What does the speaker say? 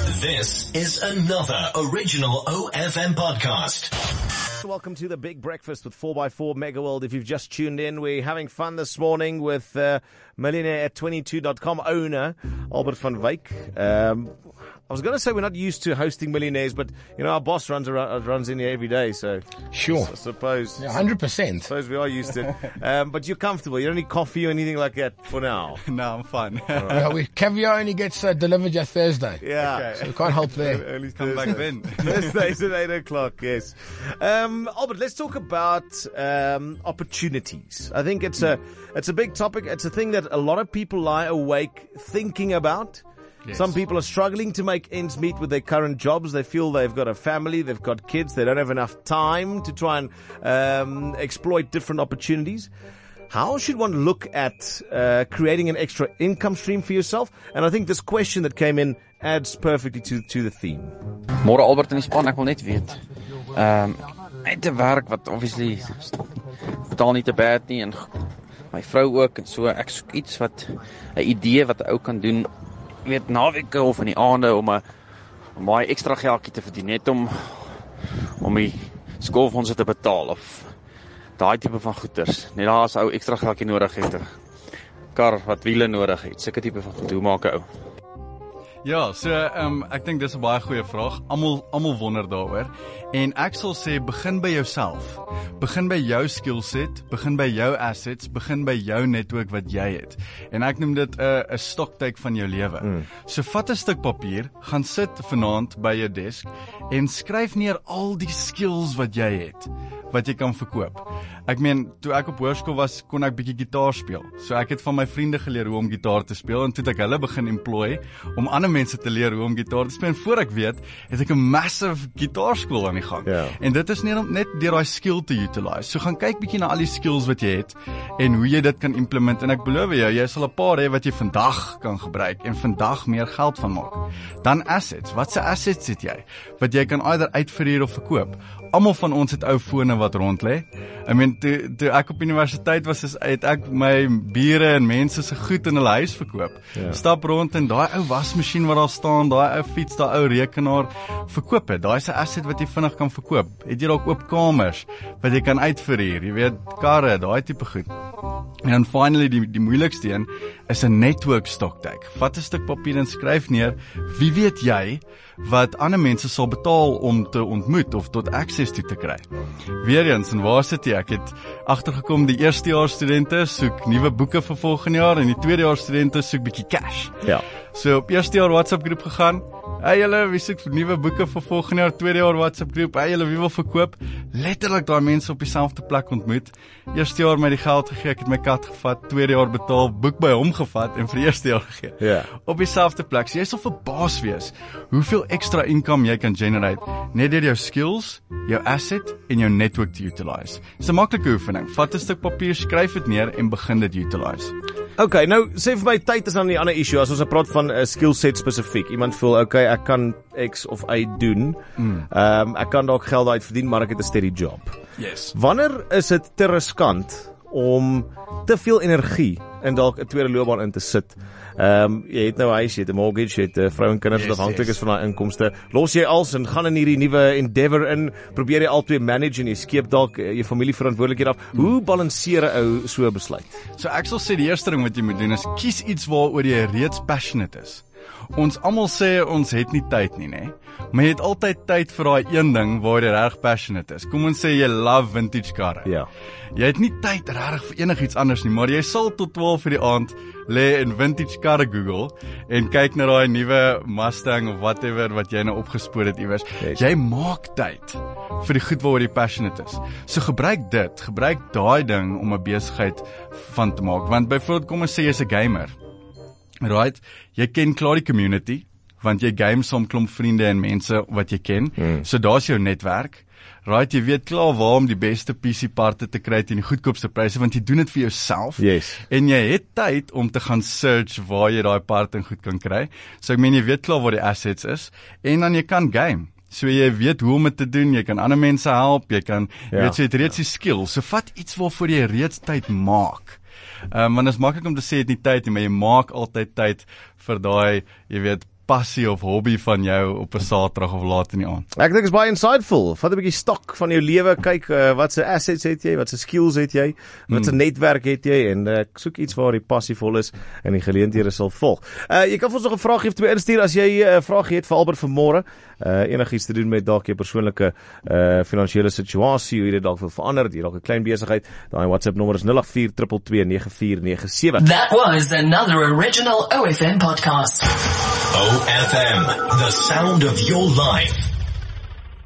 This is another original OFM podcast. Welcome to the Big Breakfast with 4x4 Mega World. If you've just tuned in, we're having fun this morning with millionaire at 22.com owner Albert van Wyk. I was going to say we're not used to hosting millionaires, but you know our boss runs in here every day, so sure. I suppose 100%. Suppose we are used to it. But you're comfortable. You don't need coffee or anything like that for now. No, I'm fine. Caviar only gets delivered just Thursday. Yeah, so we can't help there. Early Come back then. Thursdays at 8 o'clock. Yes. Albert, let's talk about opportunities. I think it's a big topic. It's a thing that a lot of people lie awake thinking about. Yes. Some people are struggling to make ends meet with their current jobs. They feel they've got a family, they've got kids, they don't have enough time to try and exploit different opportunities. How should one look at creating an extra income stream for yourself? And I think this question that came in adds perfectly to the theme. Môre Albert in die span, ek wil net weet. Uit te werk wat obviously betaal nie te bad nie en my vrou ook en so ek soek iets wat 'n idee wat 'n ou kan doen. Weet naweke of in die aande om my ekstra geldjie te verdien net om die skoolfondse te betaal of daai tipe van goeders. Net daar as ou ekstra geldjie nodig het, 'n kar wat wiele nodig het, sulke tipe van goed. Hoe maak 'n ou? Ja, so ek dink dis 'n baie goeie vraag. Almal wonder daaroor. En ek sal sê begin by jouself. Begin by jou skillset, begin by jou assets, begin by jou netwerk wat jy het. En ek noem dit 'n stocktake van jou lewe. So vat 'n stuk papier, gaan sit vanaand by jou desk en skryf neer al die skills wat jy het, wat jy kan verkoop. Ek meen, toe ek op hoërskool was, kon ek bietjie gitaar speel. So ek het van my vriende geleer hoe om gitaar te speel en toe het ek hulle begin employ om ander mense te leer hoe om gitaar te speel. En voor ek weet, het ek 'n massive gitaarskool aan die gang. Yeah. En dit is net deur daai skill te utilize. So gaan kyk bietjie na al die skills wat jy het en hoe jy dit kan implement. En ek beloof jou, jy sal 'n paar hê wat jy vandag kan gebruik en vandag meer geld van maak. Dan assets. Wat se assets het jy? Wat jy kan either uitverhuur of verkoop. Almal van ons het ou fone wat rond lê. I mean, toe ek op universiteit was, het ek my bure en mense se goed in hulle huis verkoop. Yeah. Stap rond en daai ou wasmasjien wat daar staan, daai ou fiets, daai ou rekenaar, verkoop dit. Daai is 'n asset wat jy vinnig kan verkoop. Het jy dalk oop kamers wat jy kan uitverhuur, jy weet, karre, daai tipe goed. En dan finally die moeilikste een is 'n network stocktake. Vat 'n stuk papier en skryf neer, wie weet jy wat ander mense sal betaal om te ontmoet of tot access toe te kry. Weereens, en waar sit jy? Ek het agtergekom die eerstejaars studente soek nuwe boeke vir volgende jaar en die tweedejaars studente soek bietjie cash. Ja. So op eerste jaar WhatsApp groep gegaan. Hey julle, wie soek nuwe boeke vir volgende jaar? Tweede jaar WhatsApp groep. Hey julle, wie wil verkoop? Letterlik daai mense op dieselfde plek ontmoet. Eerste jaar my die geld gegee, ek het my kat gevat, tweede jaar betaal, boek by hom gevat en vir die eerste jaar gegee. Ja. Op dieselfde plek. So jy sal verbaas wees hoeveel extra income jy kan generate net deur jou skills, jou asset en jou network te utilize. Dis 'n maklike oefening. Vat 'n stuk papier, skryf dit neer en begin dit utilize. Okay, nou sê vir my, tyd is dan die ander issue. As ons praat van 'n skillset spesifiek. Iemand voel, okay, ek kan X of Y doen. Ek kan dalk geld uit verdien, maar ek het 'n steady job. Yes. Wanneer is dit te riskant om te veel energie in dalk 'n tweede loopbaan in te sit? Jy het nou 'n huis, jy het 'n mortgage, jy het 'n vrou en kinders wat afhanklik is van daai inkomste. Los jy als en gaan in hierdie nuwe endeavor in, probeer jy albei manage en jy skeep dalk jou familieverantwoordelikheid af. Hoe balanseer 'n ou so 'n besluit? So ek sal sê die eerste ding wat jy moet doen is kies iets waaroor jy reeds passionate is. Ons almal sê ons het nie tyd nie, né? Maar jy het altyd tyd vir daai een ding waar jy reg passionate is. Kom ons sê jy love vintage karre. Ja. Jy het nie tyd regtig vir enigiets anders nie, maar jy sal tot 12 vir die aand lê en vintage karre Google en kyk na daai nuwe Mustang of whatever wat jy nou opgespoor het iewers. Yes. Jy maak tyd vir die goed waaroor jy passionate is. So gebruik daai ding om 'n besigheid van te maak. Want byvoorbeeld kom ons sê jy's 'n gamer. Right? Jy ken klaar die community, want jy game saam klomp vriende en mense wat jy ken. So daar's jou netwerk. Right, jy weet klaar waar om die beste PC-parte te kry teen die goedkoopste pryse, want jy doen dit vir jouself. Yes. En jy het tyd om te gaan search waar jy daai parte goed kan kry. So ek meen jy weet klaar waar die assets is en dan jy kan game. So jy weet hoe om dit te doen, jy kan ander mense help, jy kan weet jy het reeds die skill. So vat iets waarvoor jy reeds tyd maak. Want dit is maklik om te sê jy het nie tyd nie, maar jy maak altyd tyd vir daai, jy weet, passie of hobby van jou op 'n Saterdag of laat in die aand? Ek dink is baie insightful. Vat 'n bietjie stok van jou lewe, kyk wat se assets het jy, wat se skills het jy, wat se netwerk het jy en soek iets waar jy passievol is en die geleenthede sal volg. Jy kan vir ons nog 'n vraag gee of twee instuur as jy 'n vraag het vir Albert vir môre. Enigiets te doen met dalk jou persoonlike finansiële situasie, hoe jy dit dalk wil verander, jy dalk 'n klein besigheid. Daai WhatsApp nommer is 0842229497. That was another original OFM podcast. OFM, the sound of your life.